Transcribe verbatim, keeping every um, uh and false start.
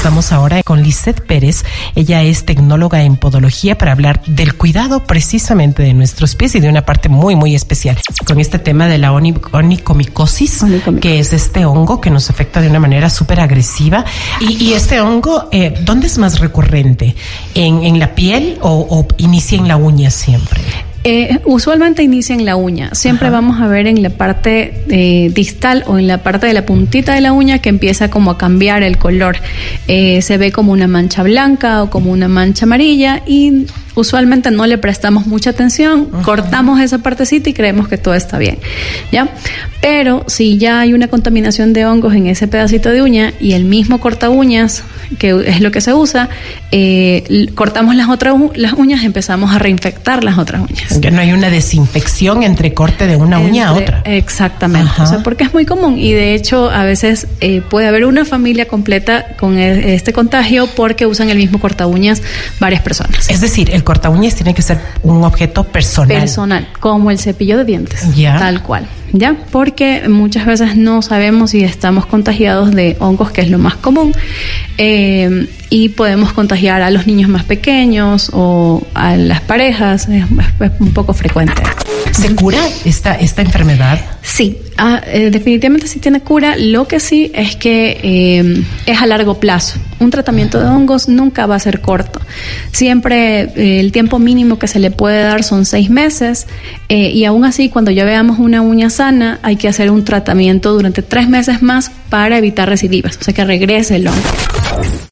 Estamos ahora con Lisette Pérez. Ella es tecnóloga en podología para hablar del cuidado precisamente de nuestros pies y de una parte muy, muy especial con este tema de la onicomicosis, onicomicosis. que es este hongo que nos afecta de una manera súper agresiva. Y, y este hongo, eh, ¿dónde es más recurrente? ¿En, en la piel o, o inicia en la uña siempre? Eh, usualmente inicia en la uña. Siempre Ajá. vamos a ver en la parte eh, distal o en la parte de la puntita de la uña que empieza como a cambiar el color. Eh, se ve como una mancha blanca o como una mancha amarilla y usualmente no le prestamos mucha atención, Ajá. cortamos esa partecita y creemos que todo está bien, ¿ya? Pero si ya hay una contaminación de hongos en ese pedacito de uña y el mismo corta uñas, que es lo que se usa, eh, cortamos las otras las uñas, empezamos a reinfectar las otras uñas. Que no hay una desinfección entre corte de una entre, uña a otra. Exactamente, o sea, porque es muy común y de hecho a veces eh, puede haber una familia completa con el, este contagio porque usan el mismo corta uñas varias personas. Es decir, el corta uñas tiene que ser un objeto personal. Personal, como el cepillo de dientes, ya. tal cual. ¿Ya? Porque muchas veces no sabemos si estamos contagiados de hongos, que es lo más común, eh, y podemos contagiar a los niños más pequeños o a las parejas, es, es un poco frecuente. ¿Se cura esta, esta enfermedad? Sí, ah, eh, definitivamente sí tiene cura. Lo que sí es que eh, es a largo plazo. Un tratamiento de hongos nunca va a ser corto. Siempre eh, el tiempo mínimo que se le puede dar son seis meses eh, y aún así cuando ya veamos una uña sana hay que hacer un tratamiento durante tres meses más para evitar recidivas, o sea que regrese el hongo.